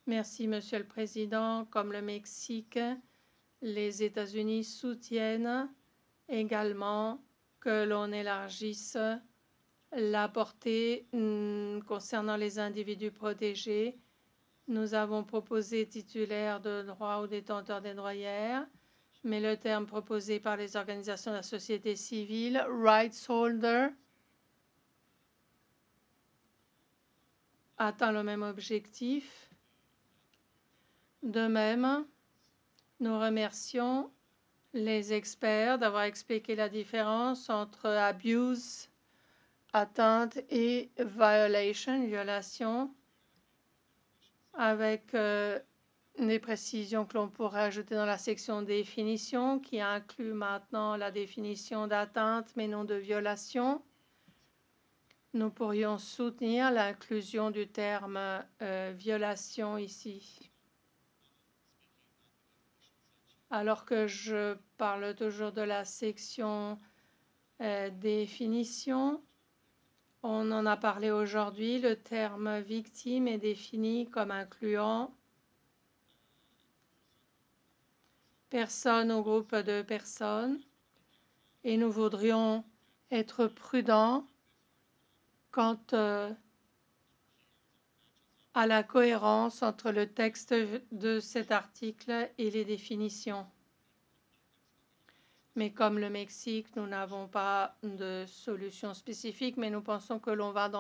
Merci, Monsieur le Président. Comme le Mexique, les États-Unis soutiennent également que l'on élargisse la portée concernant les individus protégés. Nous avons proposé titulaire de droit ou détenteur des droits hier, mais le terme proposé par les organisations de la société civile, rights holder, atteint le même objectif. De même, nous remercions les experts d'avoir expliqué la différence entre abuse, atteinte, et violation, violation, avec des précisions que l'on pourrait ajouter dans la section définition, qui inclut maintenant la définition d'atteinte mais non de violation. Nous pourrions soutenir l'inclusion du terme violation ici. Alors que je parle toujours de la section définition, on en a parlé aujourd'hui, le terme victime est défini comme incluant personne ou groupe de personnes et nous voudrions être prudents quant à la cohérence entre le texte de cet article et les définitions. Mais comme le Mexique, nous n'avons pas de solution spécifique, mais nous pensons que l'on va dans